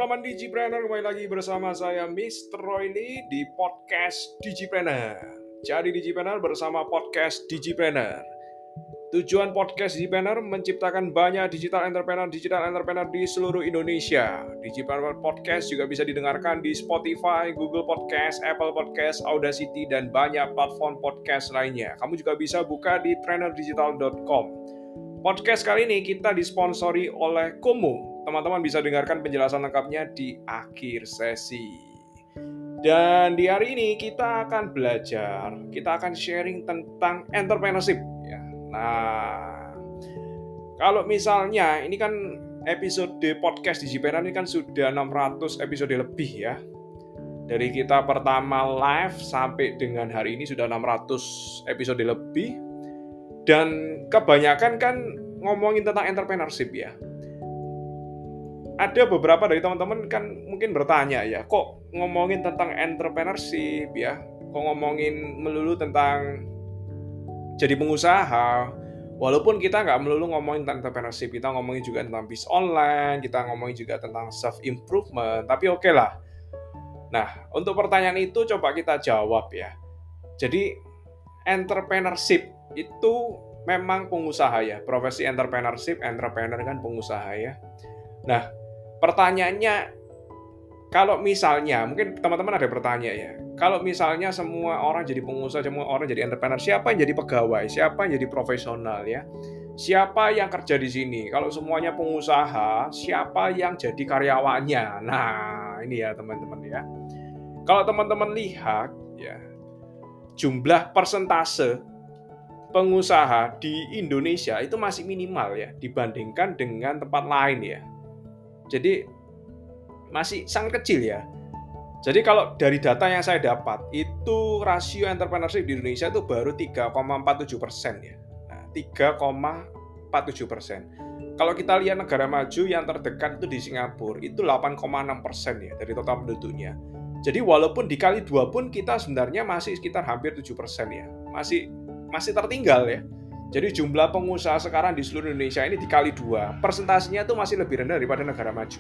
teman-teman Digipreneur, kembali lagi bersama saya Mr. Royli di podcast Digipreneur. Jadi Digipreneur bersama podcast Digipreneur. Tujuan podcast Digipreneur menciptakan banyak digital entrepreneur di seluruh Indonesia. Digipreneur Podcast juga bisa didengarkan di Spotify, Google Podcast, Apple Podcast, Audacity, dan banyak platform podcast lainnya. Kamu juga bisa buka di trainerdigital.com. Podcast kali ini kita disponsori oleh Kumu. Teman-teman bisa dengarkan penjelasan lengkapnya di akhir sesi. Dan di hari ini kita akan belajar, kita akan sharing tentang entrepreneurship. Ya. Nah, kalau misalnya ini kan episode podcast Digipreneur ini kan sudah 600 episode lebih ya. Dari kita pertama live sampai dengan hari ini sudah 600 episode lebih. Dan kebanyakan kan ngomongin tentang entrepreneurship ya. Ada beberapa dari teman-teman kan mungkin bertanya ya, kok ngomongin tentang entrepreneurship ya, kok ngomongin melulu tentang jadi pengusaha, walaupun kita nggak melulu ngomongin tentang entrepreneurship, kita ngomongin juga tentang bisnis online, kita ngomongin juga tentang self-improvement, tapi oke lah. Nah, untuk pertanyaan itu coba kita jawab ya. Jadi, entrepreneurship itu memang pengusaha ya, profesi entrepreneurship, entrepreneur kan pengusaha ya. Nah, pertanyaannya, kalau misalnya, mungkin teman-teman ada bertanya ya, kalau misalnya semua orang jadi pengusaha, semua orang jadi entrepreneur, siapa yang jadi pegawai, siapa yang jadi profesional ya, siapa yang kerja di sini? Kalau semuanya pengusaha, siapa yang jadi karyawannya? Nah, ini ya teman-teman ya. Kalau teman-teman lihat ya, jumlah persentase pengusaha di Indonesia itu masih minimal ya, dibandingkan dengan tempat lain ya. Jadi masih sangat kecil ya. Jadi kalau dari data yang saya dapat, itu rasio entrepreneurship di Indonesia itu baru 3,47% ya. Nah, 3,47%. Kalau kita lihat negara maju yang terdekat itu di Singapura, itu 8,6% ya dari total penduduknya. Jadi walaupun dikali 2 pun kita sebenarnya masih sekitar hampir 7% ya. Masih tertinggal ya. Jadi jumlah pengusaha sekarang di seluruh Indonesia ini dikali 2, persentasenya itu masih lebih rendah daripada negara maju.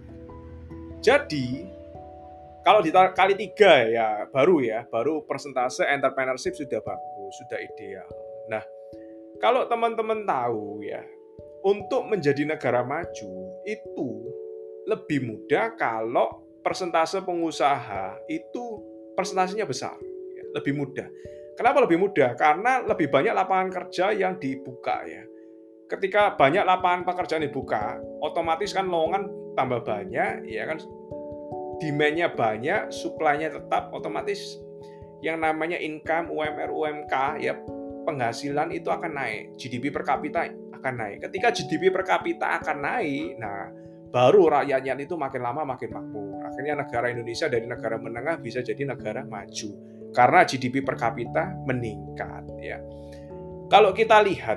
Jadi, kalau dikali 3 ya, baru persentase entrepreneurship sudah bagus, sudah ideal. Nah, kalau teman-teman tahu ya, untuk menjadi negara maju itu lebih mudah kalau persentase pengusaha itu persentasenya besar, ya, lebih mudah. Kenapa lebih mudah? Karena lebih banyak lapangan kerja yang dibuka ya. Ketika banyak lapangan pekerjaan dibuka, otomatis kan lowongan tambah banyak, ya kan, demand-nya banyak, supply-nya tetap, otomatis yang namanya income, UMR, UMK, ya penghasilan itu akan naik, GDP per kapita akan naik. Ketika GDP per kapita akan naik, nah baru rakyatnya itu makin lama makin makmur. Akhirnya negara Indonesia dari negara menengah bisa jadi negara maju. Karena GDP per kapita meningkat ya. Kalau kita lihat,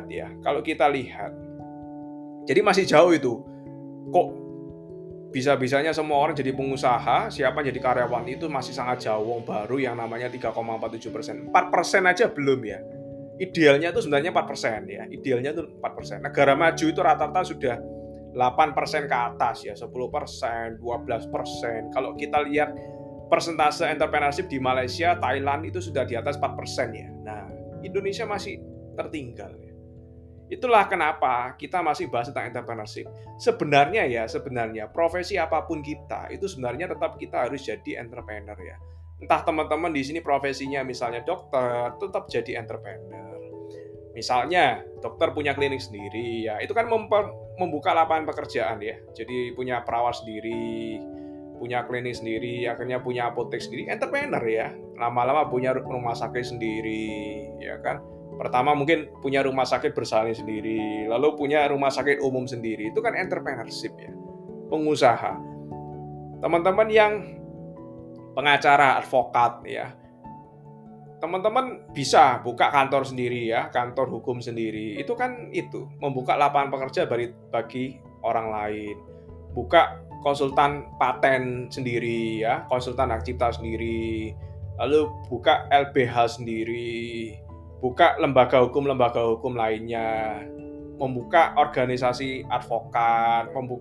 jadi masih jauh itu. Kok bisa-bisanya semua orang jadi pengusaha, siapa jadi karyawan itu masih sangat jauh, baru yang namanya 3,47%. 4% aja belum ya. Idealnya itu sebenarnya 4% ya. Idealnya itu 4%. Negara maju itu rata-rata sudah 8% ke atas ya, 10%, 12%. Kalau kita lihat persentase entrepreneurship di Malaysia, Thailand itu sudah di atas 4% ya. Nah, Indonesia masih tertinggal ya. Itulah kenapa kita masih bahas tentang entrepreneurship. Sebenarnya profesi apapun kita, itu sebenarnya tetap kita harus jadi entrepreneur ya. Entah teman-teman di sini profesinya misalnya dokter, tetap jadi entrepreneur. Misalnya dokter punya klinik sendiri ya, itu kan membuka lapangan pekerjaan ya. Jadi punya perawat sendiri, punya klinik sendiri, akhirnya punya apotek sendiri, entrepreneur ya. Lama-lama punya rumah sakit sendiri, ya kan. Pertama mungkin punya rumah sakit bersalin sendiri, lalu punya rumah sakit umum sendiri. Itu kan entrepreneurship ya, pengusaha. Teman-teman yang pengacara, advokat ya, teman-teman bisa buka kantor sendiri ya, kantor hukum sendiri. Itu kan membuka lapangan pekerja bagi orang lain. Buka konsultan paten sendiri ya, konsultan hak cipta sendiri, lalu buka LBH sendiri, buka lembaga hukum lainnya, membuka organisasi advokat, membuka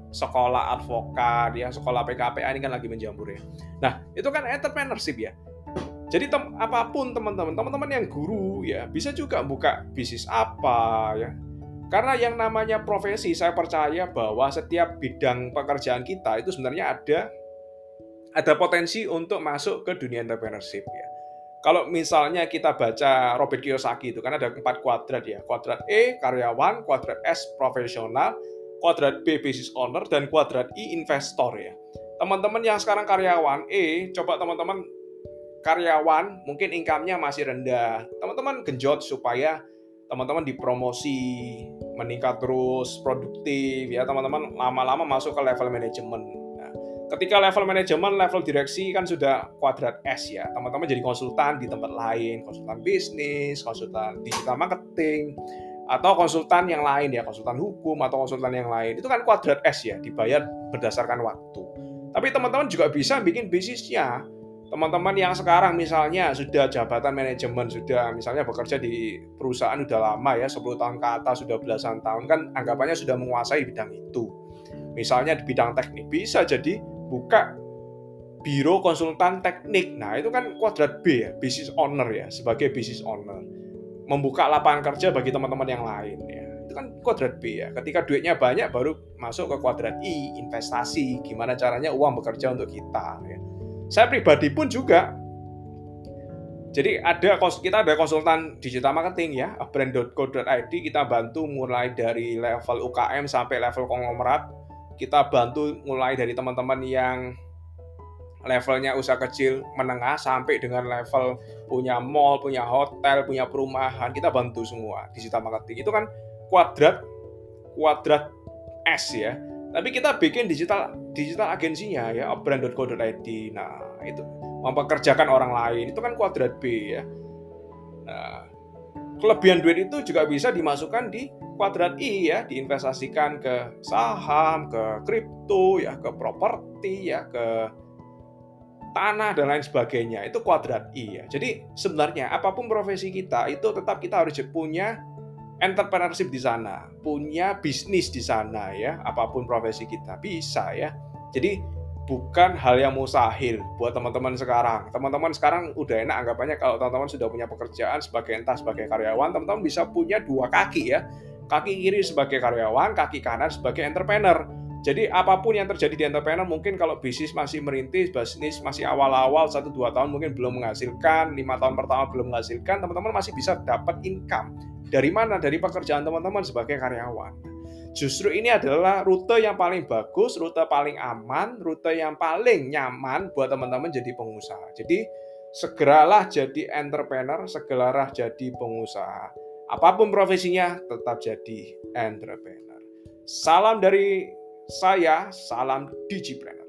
sekolah advokat ya, sekolah PKPA ini kan lagi menjamur ya. Nah, itu kan entrepreneurship ya. Jadi apapun teman-teman yang guru ya, bisa juga buka bisnis apa ya. Karena yang namanya profesi, saya percaya bahwa setiap bidang pekerjaan kita itu sebenarnya ada potensi untuk masuk ke dunia entrepreneurship ya. Kalau misalnya kita baca Robert Kiyosaki itu kan ada 4 kuadrat ya. Kuadrat E karyawan, kuadrat S profesional, kuadrat B business owner, dan kuadrat I investor ya. Teman-teman yang sekarang karyawan coba teman-teman karyawan mungkin income-nya masih rendah. Teman-teman genjot supaya teman-teman dipromosi, meningkat terus, produktif ya. Teman-teman lama-lama masuk ke level manajemen. Nah, ketika level manajemen, level direksi kan sudah kuadrat S ya. Teman-teman jadi konsultan di tempat lain, konsultan bisnis, konsultan digital marketing, atau konsultan yang lain ya, konsultan hukum atau konsultan yang lain. Itu kan kuadrat S ya, dibayar berdasarkan waktu. Tapi teman-teman juga bisa bikin bisnisnya. Teman-teman yang sekarang misalnya sudah jabatan manajemen, sudah misalnya bekerja di perusahaan sudah lama ya, 10 tahun ke atas, sudah belasan tahun, kan anggapannya sudah menguasai bidang itu. Misalnya di bidang teknik, bisa jadi buka biro konsultan teknik. Nah, itu kan kuadrat B ya, business owner ya, sebagai business owner. Membuka lapangan kerja bagi teman-teman yang lain ya. Itu kan kuadrat B ya. Ketika duitnya banyak baru masuk ke kuadrat I, investasi. Gimana caranya uang bekerja untuk kita ya. Saya pribadi pun juga. Jadi kita ada konsultan digital marketing ya, brand.co.id, kita bantu mulai dari level UKM sampai level konglomerat. Kita bantu mulai dari teman-teman yang levelnya usaha kecil menengah sampai dengan level punya mall, punya hotel, punya perumahan, kita bantu semua digital marketing. Itu kan kuadrat S ya. Tapi kita bikin digital agensinya ya, brand.co.id. Nah, itu mempekerjakan orang lain. Itu kan kuadrat B ya. Nah, kelebihan duit itu juga bisa dimasukkan di kuadrat I ya, diinvestasikan ke saham, ke kripto ya, ke properti ya, ke tanah dan lain sebagainya. Itu kuadrat I ya. Jadi sebenarnya apapun profesi kita itu tetap kita harus punya entrepreneurship di sana, punya bisnis di sana ya, apapun profesi kita bisa ya. Jadi bukan hal yang mustahil buat teman-teman sekarang. Teman-teman sekarang udah enak anggapannya kalau teman-teman sudah punya pekerjaan sebagai karyawan, teman-teman bisa punya 2 kaki ya. Kaki kiri sebagai karyawan, kaki kanan sebagai entrepreneur. Jadi apapun yang terjadi di entrepreneur, mungkin kalau bisnis masih merintis, bisnis masih awal-awal 1-2 tahun mungkin belum menghasilkan, 5 tahun pertama belum menghasilkan, teman-teman masih bisa dapat income. Dari mana? Dari pekerjaan teman-teman sebagai karyawan. Justru ini adalah rute yang paling bagus, rute paling aman, rute yang paling nyaman buat teman-teman jadi pengusaha. Jadi segeralah jadi entrepreneur, segeralah jadi pengusaha. Apapun profesinya, tetap jadi entrepreneur. Salam dari saya, salam Digipreneur.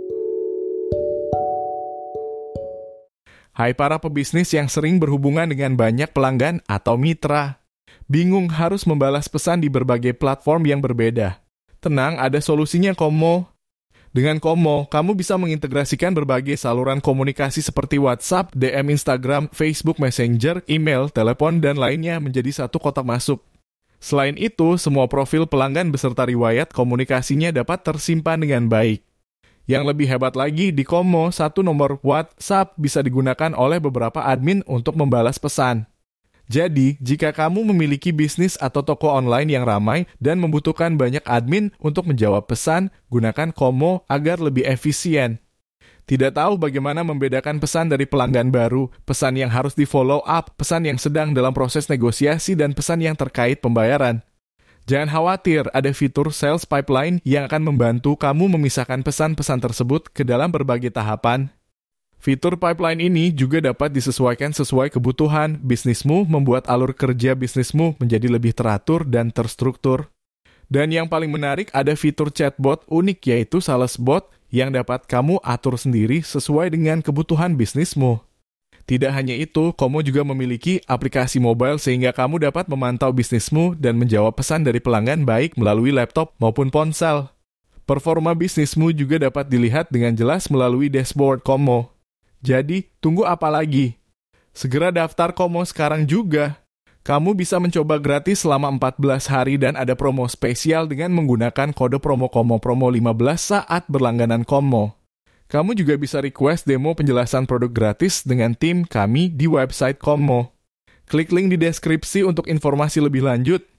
Hai para pebisnis yang sering berhubungan dengan banyak pelanggan atau mitra. Bingung harus membalas pesan di berbagai platform yang berbeda. Tenang, ada solusinya Komo. Dengan Komo, kamu bisa mengintegrasikan berbagai saluran komunikasi seperti WhatsApp, DM Instagram, Facebook Messenger, email, telepon, dan lainnya menjadi satu kotak masuk. Selain itu, semua profil pelanggan beserta riwayat komunikasinya dapat tersimpan dengan baik. Yang lebih hebat lagi, di Komo, satu nomor WhatsApp bisa digunakan oleh beberapa admin untuk membalas pesan. Jadi, jika kamu memiliki bisnis atau toko online yang ramai dan membutuhkan banyak admin untuk menjawab pesan, gunakan Komo agar lebih efisien. Tidak tahu bagaimana membedakan pesan dari pelanggan baru, pesan yang harus di-follow up, pesan yang sedang dalam proses negosiasi, dan pesan yang terkait pembayaran? Jangan khawatir, ada fitur Sales Pipeline yang akan membantu kamu memisahkan pesan-pesan tersebut ke dalam berbagai tahapan. Fitur pipeline ini juga dapat disesuaikan sesuai kebutuhan bisnismu, membuat alur kerja bisnismu menjadi lebih teratur dan terstruktur. Dan yang paling menarik, ada fitur chatbot unik yaitu SalesBot yang dapat kamu atur sendiri sesuai dengan kebutuhan bisnismu. Tidak hanya itu, Komo juga memiliki aplikasi mobile sehingga kamu dapat memantau bisnismu dan menjawab pesan dari pelanggan baik melalui laptop maupun ponsel. Performa bisnismu juga dapat dilihat dengan jelas melalui dashboard Komo. Jadi, tunggu apa lagi? Segera daftar Komo sekarang juga. Kamu bisa mencoba gratis selama 14 hari dan ada promo spesial dengan menggunakan kode promo KOMO promo 15 saat berlangganan KOMO. Kamu juga bisa request demo penjelasan produk gratis dengan tim kami di website KOMO. Klik link di deskripsi untuk informasi lebih lanjut.